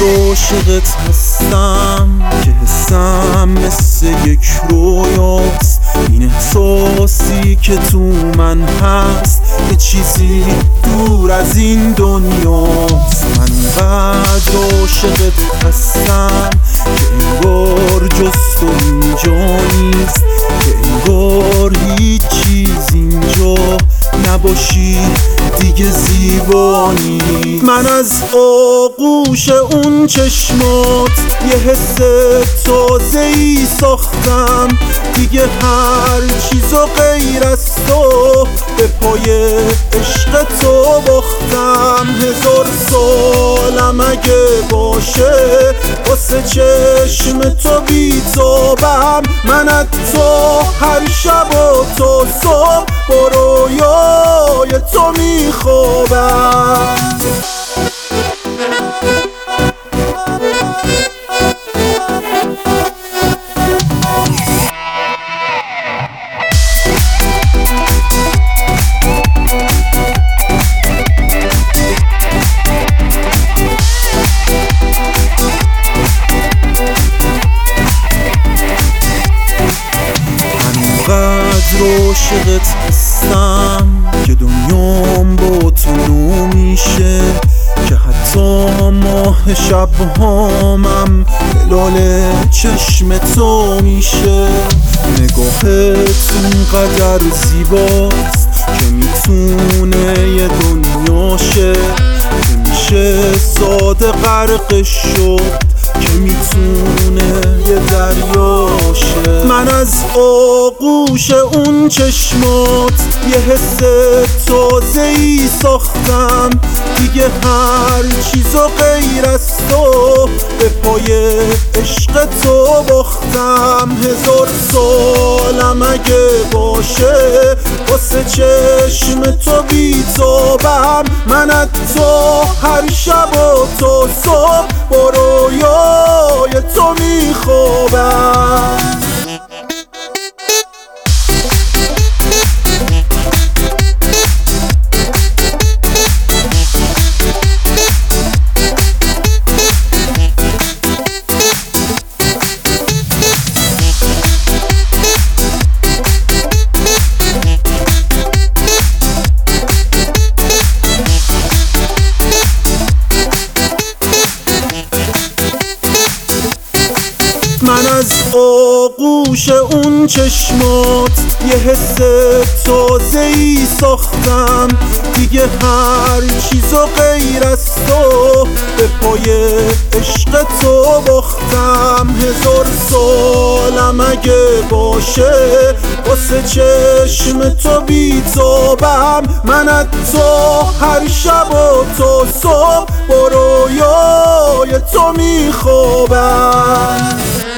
عاشقت هستم که حسم مثل یک رویاست. این احساسی که تو من هست یه چیزی دور از این دنیاست. من اونقدر عاشقت هستم که انگار جز تو اینجا نیست، که انگار هیچ چیز اینجا نباشی دیگه زیبا نیست. من از آغوش اون چشمات یه حس تازه‌ای ساختم، دیگه هر چیزو غیر از تو به پای عشق تو باختم. 1000 سالم اگه باشه واسه چشم تو بی‌تابم. من از تو هر شب و تا صبح با رویای تو میخوابم. انقدر عاشقت هستم که دنیام با تو نو میشه، که حتی ماه شبهامم هلال چشم تو میشه. نگاهت اونقدر زیباست که میتونه یه دنیا شه، که میشه ساده غرقش شد، که میتونه یه دریا شه. من از آغوش اون چشمات یه حس تازه‌ای ساختم، دیگه هر چیزو غیر از تو به پای عشق تو باختم. 1000 سالم اگه باشه واسه چشم تو بی‌تابم. من از تو هر شب و تا صبح با رویای تو میخوابم. من از آغوش اون چشمات یه حس تازه‌ای ساختم، دیگه هر چیزو غیر از تو به پای عشق تو باختم. 1000 سالم اگه باشه واسه چشم تو بی‌تابم. من از تو هر شب و تا صبح با رویای تو میخوابم.